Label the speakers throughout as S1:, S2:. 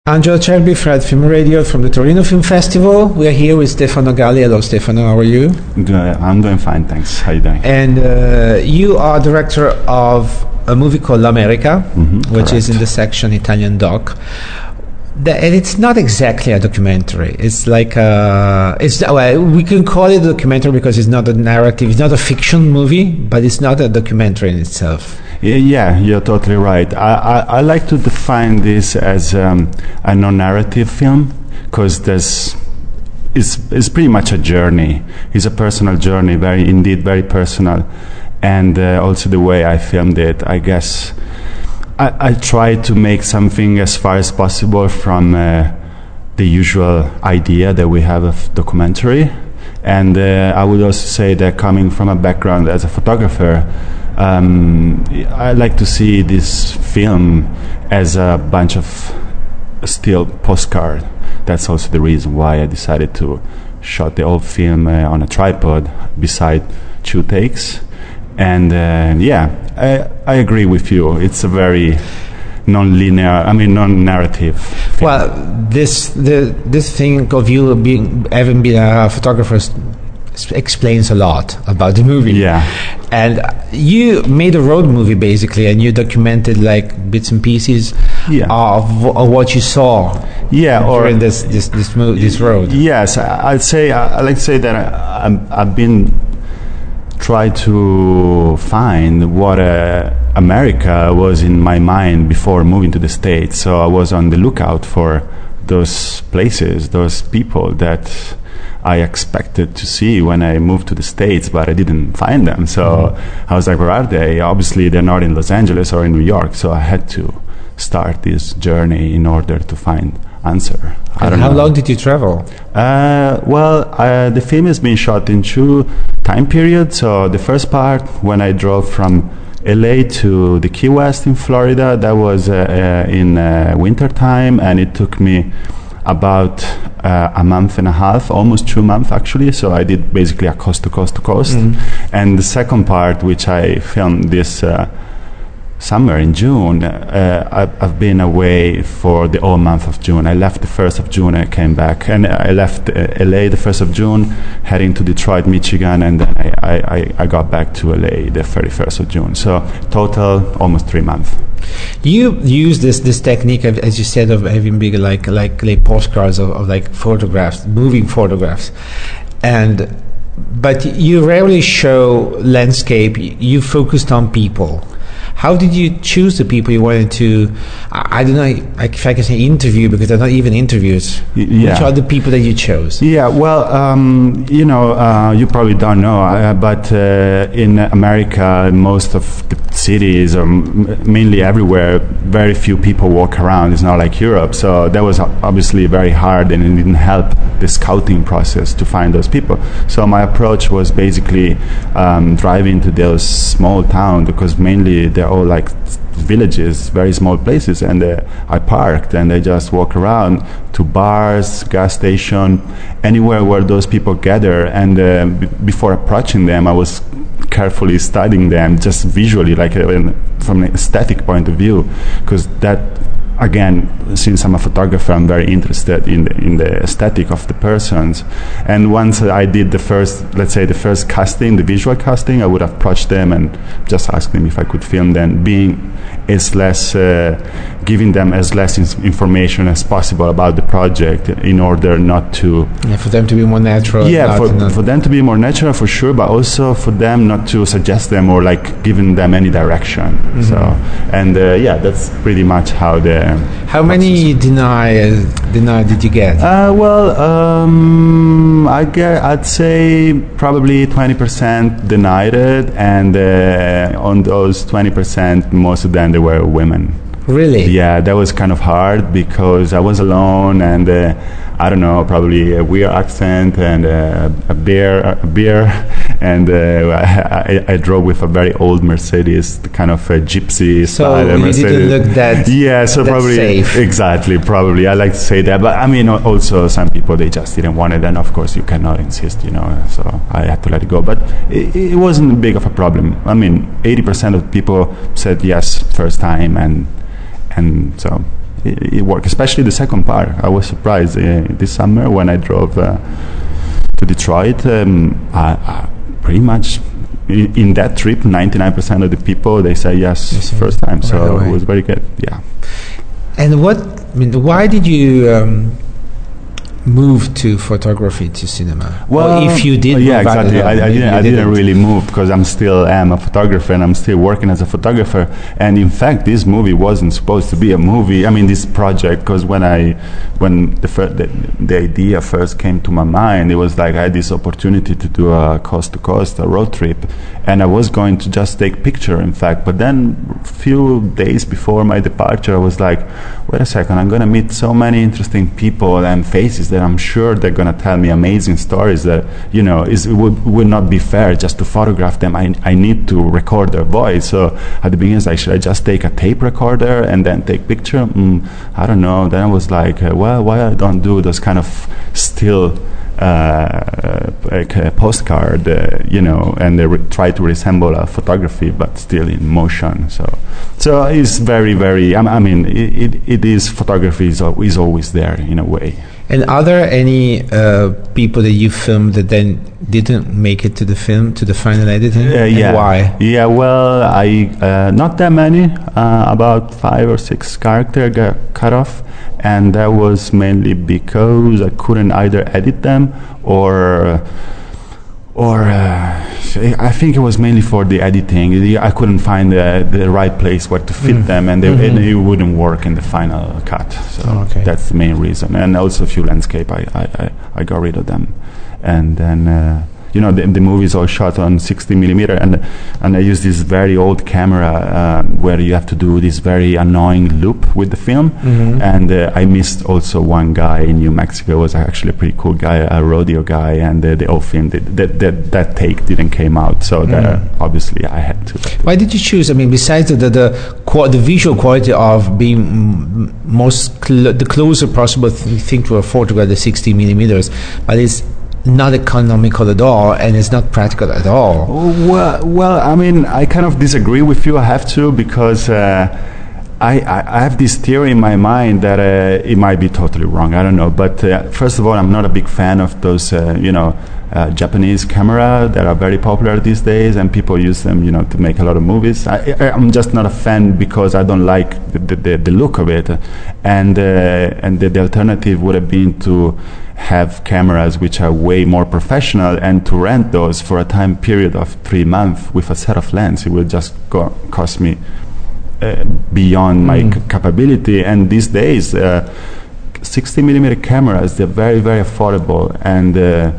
S1: Angelo Cerbi, Fred Film Radio from the Torino Film Festival. We are here with Stefano Galli. Hello, Stefano. How are you?
S2: I'm doing fine, thanks. How are you doing?
S1: And you are director of a movie called L'America, which
S2: correct.
S1: is in the section Italian doc. And it's not exactly a documentary. It's like we can call it a documentary because it's not a narrative. It's not a fiction movie, but it's not a documentary in itself.
S2: Yeah, you're totally right. I like to define this as a non-narrative film because it's pretty much a journey. It's a personal journey, very personal, and also the way I filmed it. I guess I try to make something as far as possible from the usual idea that we have of documentary, and I would also say that coming from a background as a photographer, I like to see this film as a bunch of still postcard. That's also the reason why I decided to shot the whole film on a tripod beside 2 takes. And I agree with you. It's a very non-narrative film.
S1: Well, this thing of you having been a photographer explains a lot about the movie.
S2: Yeah.
S1: And you made a road movie basically, and you documented like bits and pieces of what you saw.
S2: Yeah,
S1: during this road.
S2: Yes, I like to say that I've been trying to find what America was in my mind before moving to the States. So I was on the lookout for those places, those people that I expected to see when I moved to the States, but I didn't find them. So I was like, where are they? Obviously, they're not in Los Angeles or in New York. So I had to start this journey in order to find answer.
S1: How long did you travel?
S2: The film has been shot in 2 time periods. So the first part, when I drove from LA to the Key West in Florida, that was in winter time, and it took me about a month and a half, almost 2 months actually. So I did basically a coast to coast to coast. And the second part, which I filmed this summer in June, I've been away for the whole month of June. I left the 1st of June and I came back, and I left LA the 1st of June, heading to Detroit, Michigan, and then I got back to LA the 31st of June. So total almost 3 months.
S1: You use this technique, as you said, of having big like postcards of like photographs, moving photographs, but you rarely show landscape. You focused on people. How did you choose the people you wanted to? I don't know if I can say interview, because they're not even interviews.
S2: Yeah.
S1: Which are the people that you chose?
S2: Yeah, well, you probably don't know, but in America, most of the cities, or mainly everywhere, very few people walk around. It's not like Europe, so that was obviously very hard, and it didn't help the scouting process to find those people. So my approach was basically driving to those small towns, because mainly they're all like villages, very small places, and I parked and I just walk around to bars, gas station, anywhere where those people gather, and before approaching them I was carefully studying them just visually, like from an aesthetic point of view, because that, again, since I'm a photographer, I'm very interested in the aesthetic of the persons. And once I did the first casting, the visual casting, I would approach them and just ask them if I could film them, giving them as less information as possible about the project, in order not to...
S1: Yeah, for them to be more natural.
S2: Yeah, for them to be more natural, for sure, but also for them not to suggest them or like giving them any direction. So, and that's pretty much how the...
S1: How many deny did you get?
S2: I'd say probably 20% denied it, and on those 20%, most of them, they were women.
S1: Really?
S2: Yeah, that was kind of hard because I was alone, and I don't know, probably a weird accent and a beer, and I drove with a very old Mercedes, kind of a gypsy style Mercedes.
S1: So you didn't look that
S2: so probably
S1: safe.
S2: Exactly, probably. I like to say that, but I mean, also some people, they just didn't want it, and of course you cannot insist, so I had to let it go. But it wasn't big of a problem. I mean, 80% of people said yes first time, and so it worked, especially the second part. I was surprised this summer when I drove to Detroit. I pretty much in that trip, 99% of the people, they say yes first time. So it was very good. Yeah.
S1: And why did you move to photography to cinema?
S2: Well,
S1: or if you did,
S2: yeah, exactly. I didn't really move because I'm still am a photographer and I'm still working as a photographer. And in fact, this movie wasn't supposed to be a movie. I mean, this project, because when the idea first came to my mind, it was like I had this opportunity to do a coast to coast, a road trip, and I was going to just take picture, in fact. But then a few days before my departure, I was like, wait a second, I'm going to meet so many interesting people and faces that I'm sure they're going to tell me amazing stories that, you know, it would not be fair just to photograph them. I need to record their voice. So at the beginning, it's like, should I just take a tape recorder and then take picture? I don't know. Then I was like, well, why I don't do those kind of still like a postcard, you know, and they try to resemble a photography, but still in motion. So it's very, very. I mean, it is photography is always there in a way.
S1: And are there any people that you filmed that then didn't make it to the film, to the final editing?
S2: Yeah.
S1: And why?
S2: Yeah, well, I not that many. About 5 or 6 characters got cut off, and that was mainly because I couldn't either edit them or I think it was mainly for the editing. I couldn't find the right place where to fit them, and it wouldn't work in the final cut. So that's the main reason. And also a few landscape, I got rid of them. And then you know, the movie is all shot on 60mm, and I use this very old camera where you have to do this very annoying loop with the film. And I missed also one guy in New Mexico. Was actually a pretty cool guy, a rodeo guy, and the whole film that take didn't came out. So obviously I had to.
S1: Why did you choose? I mean, besides the visual quality of being the closer possible thing to a photograph, the 60mm, but it's not economical at all, and it's not practical at all.
S2: Well, I mean, I kind of disagree with you. I have to, because I have this theory in my mind that it might be totally wrong. I don't know. But first of all, I'm not a big fan of those, Japanese camera that are very popular these days, and people use them, you know, to make a lot of movies. I'm just not a fan because I don't like the look of it, and the alternative would have been to have cameras which are way more professional and to rent those for a time period of 3 months with a set of lens. It would just cost me beyond my capability. And these days 60mm cameras, they're very, very affordable, and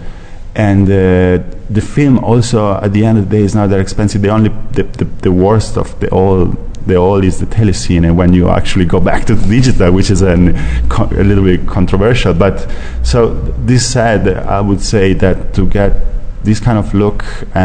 S2: the film also at the end of the day is not that expensive. The worst of the all is the telecine, and when you actually go back to the digital, which is a little bit controversial. But so this said, I would say that to get this kind of look,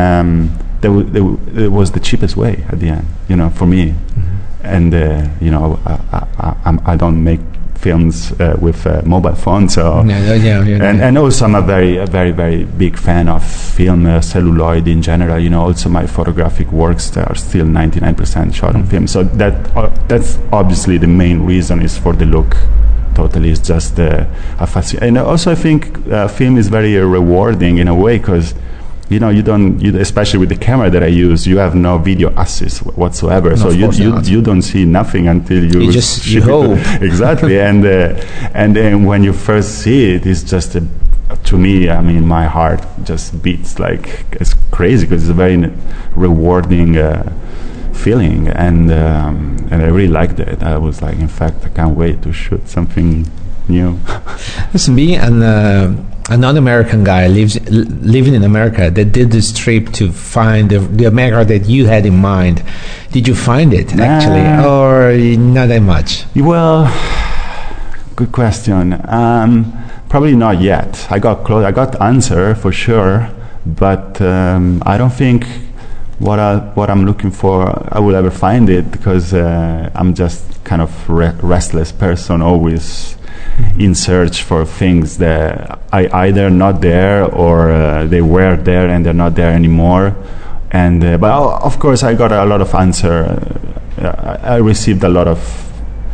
S2: it was the cheapest way at the end, you know, for me. And you know, I don't make films with mobile phones, so and also I'm a very, very big fan of film celluloid in general. You know, also my photographic works that are still 99% shot on film. So that's obviously the main reason is for the look. Totally, it's just a fascination. And also I think film is very rewarding in a way, because you know, you especially with the camera that I use, you have no video assist whatsoever. No, so you don't see nothing until you
S1: hope.
S2: Exactly. and then when you first see it, it's just to me, I mean, my heart just beats like it's crazy, because it's a very rewarding feeling, and I really liked it. I was like, in fact, I can't wait to shoot something new.
S1: Listen, being a non-American guy living in America that did this trip to find the America that you had in mind, did you find it actually, or not that much?
S2: Well, good question. Probably not yet. I got close. I got answer for sure, but I don't think what I'm looking for I will ever find it, because I'm just kind of restless person, always in search for things that I either not there or they were there and they're not there anymore. And but of course I got a lot of answer. I received a lot of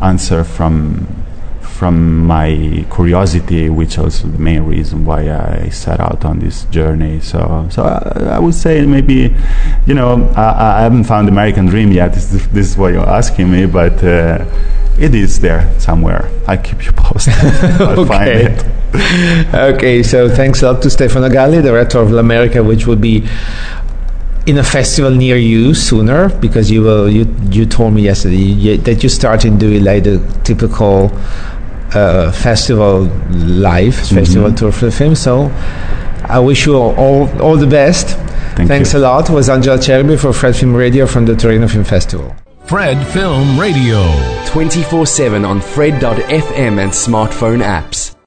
S2: answer from my curiosity, which was the main reason why I set out on this journey. So I would say maybe, I haven't found the American dream yet. This is what you're asking me, but it is there somewhere. I'll keep you posted. I'll find it.
S1: Okay, so thanks a lot to Stefano Galli, director of L'America, which will be in a festival near you sooner, because you told me yesterday that you started doing like the typical festival festival tour for the film. So I wish you all the best. Thanks a lot. It was Angelo Cerbi for Fred Film Radio from the Torino Film Festival.
S3: Fred Film Radio
S4: 24/7 on Fred.fm and smartphone apps.